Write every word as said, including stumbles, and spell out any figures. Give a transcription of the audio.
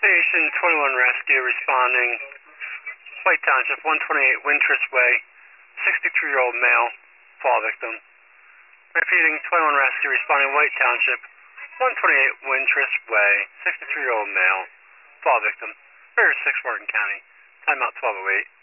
Station twenty-one Rescue responding. White Township, one twenty-eight Wintress Way, sixty-three-year-old male, fall victim. Repeating, twenty-one Rescue responding, White Township, one twenty-eight Wintress Way, sixty-three-year-old male, fall victim. River six, Morgan County. Timeout twelve oh eight.